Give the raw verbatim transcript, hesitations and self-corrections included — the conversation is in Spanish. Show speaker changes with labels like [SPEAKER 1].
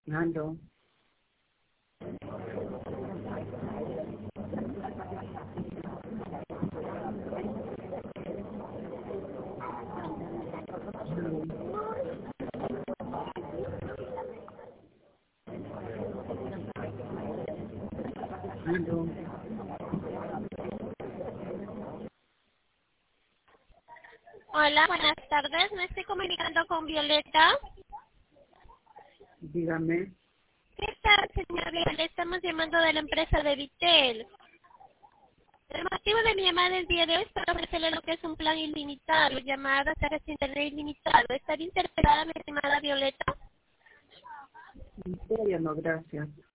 [SPEAKER 1] Aló. Aló.
[SPEAKER 2] Hola, buenas tardes. Me estoy comunicando con Violeta.
[SPEAKER 1] Dígame.
[SPEAKER 2] ¿Qué tal, señora Violeta? Estamos llamando de la empresa de Vitel. El motivo de mi llamada el día de hoy es para ofrecerle lo que es un plan ilimitado, llamadas a internet ilimitado. ¿Estaría interesada, mi estimada Violeta?
[SPEAKER 1] En serio, no, gracias.